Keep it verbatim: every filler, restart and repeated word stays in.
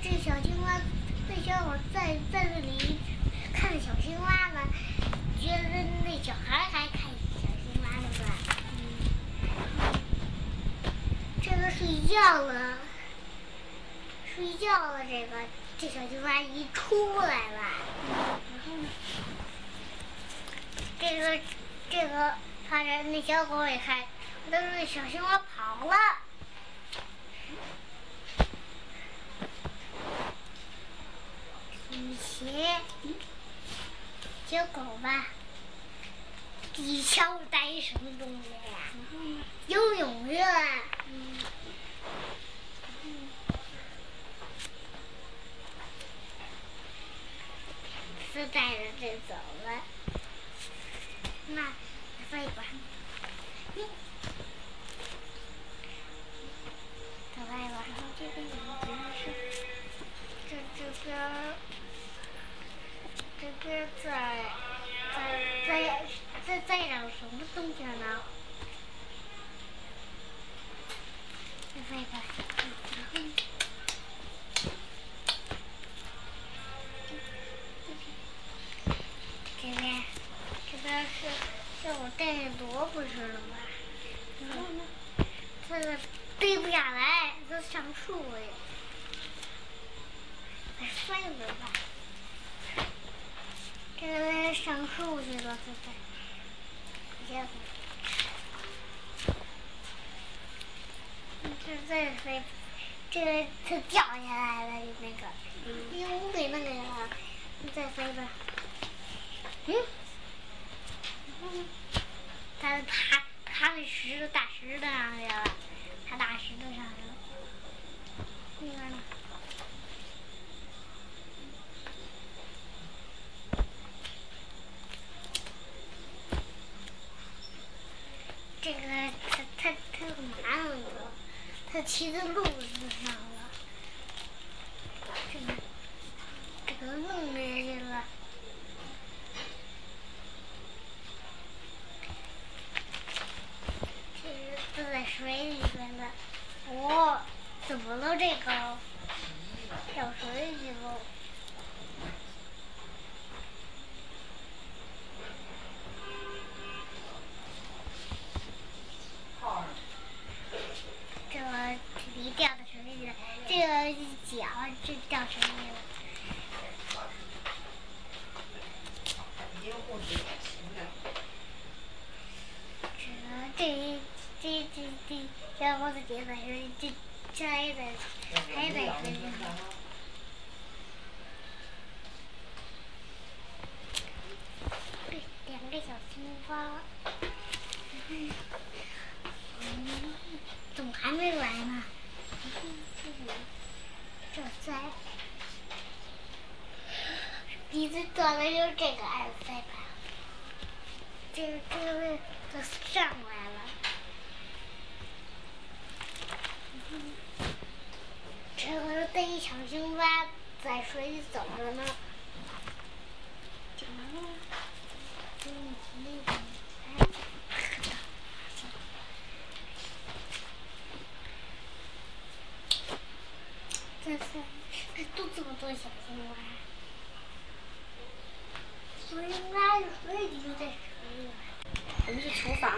这小青蛙，这小伙在在这里看着小青蛙呢，觉得那小孩还看小青蛙呢吧？嗯。这个睡觉了，睡觉了，这个这小青蛙一出来了，然后呢，这个这个他这那小狗也看，但是那小青蛙跑了。以前，小狗吧，你瞧我带一什么东西呀？游泳去了。嗯。是带着这走了。那飞吧。嗯。走吧吧，然后这边有一件事，这这边。这边在在在在在找什么东西呢？再飞吧，嗯。这边这边是是我带的萝卜吃了吧？然后呢，这个背不下来，这上树了。再摔了吧。这个上树去了，这在，别飞。这再飞，这个它掉下来了，那个，又给那个了，你再飞吧。嗯。嗯。它爬爬那石头大石头上去了，爬大石头上去了。那边呢？这个他他他干嘛呢？他骑在路子上了。这个这个弄里去了。这是都在水里边了。哦，怎么了这个？掉水里了。这个皮掉到水里了，这个脚这掉水里了。这这这这这小伙子姐在水里，这这还在还在水里。两个小青蛙。嗯。嗯，怎么还没来呢？这在。鼻子断了，就这个二飞吧。这个这个位都上来了。嗯。这个带一小青蛙在水里走着呢。怎么了？嗯，那个。